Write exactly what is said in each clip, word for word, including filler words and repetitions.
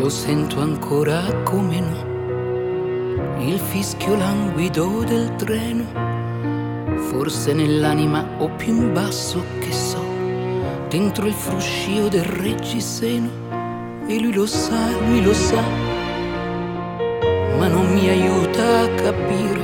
Lo sento ancora come no, il fischio languido del treno, forse nell'anima o più in basso che so, dentro il fruscio del reggiseno. E lui lo sa, lui lo sa, ma non mi aiuta a capire.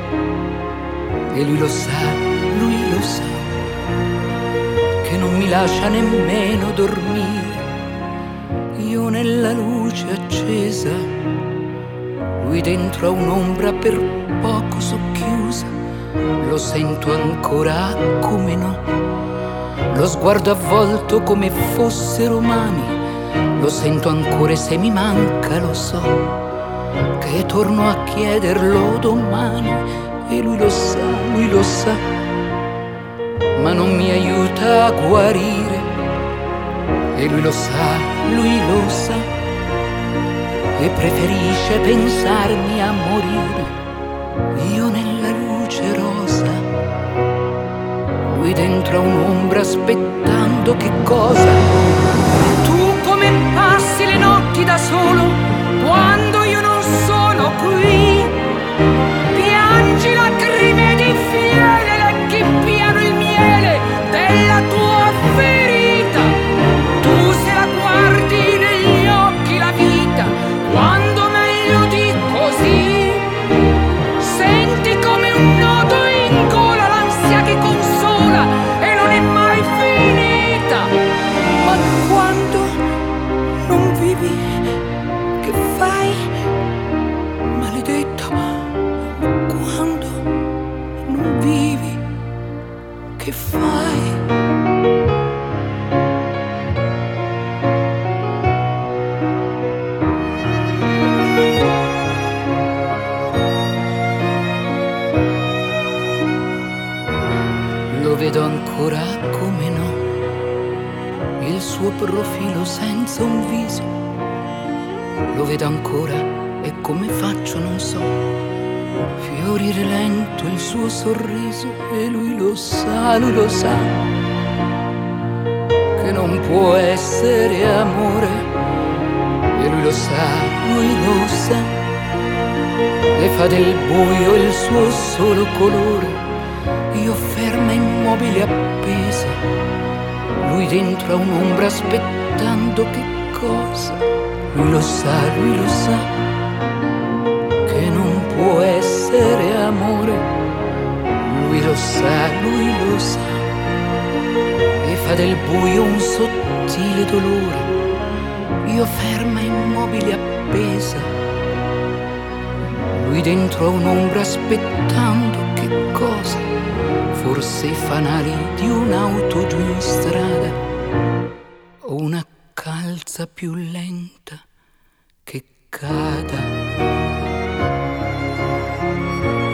E lui lo sa, lui lo sa, che non mi lascia nemmeno dormire. Io nella luce accesa, lui dentro a un'ombra per poco socchiusa. Lo sento ancora come no, lo sguardo avvolto come fossero mani. Lo sento ancora e se mi manca lo so, che torno a chiederlo domani. E lui lo sa, lui lo sa, ma non mi aiuta a guarire. E lui lo sa, lui lo sa, e preferisce pensarmi a morire. Io nella luce rosa, lui dentro a un'ombra aspettando che cosa? Tu come passi le notti da solo, quando io non sono qui? Piangi lacrime di fiele che piano il miele della tua ferita. Tu se la guardi negli occhi la vita, quando meglio di così senti come un nodo in gola l'ansia che consola e non è mai finita. Ma quando non vivi, che fai? Maledetta, quando non vivi, che fai? Lo vedo ancora come no, il suo profilo senza un viso. Lo vedo ancora e come faccio non so, fiorire lento il suo sorriso. E lui lo sa, lui lo sa, che non può essere amore. E lui lo sa, lui lo sa, e fa del buio il suo solo colore. Io ferma immobile appesa, lui dentro a un'ombra aspettando che cosa? Lui lo sa, lui lo sa, che non può essere amore. Lui lo sa, lui lo sa, e fa del buio un sottile dolore. Io ferma immobile appesa, lui dentro a un'ombra aspettando che cosa? Forse i fanali di un'auto giù in strada, o una calza più lenta che cada.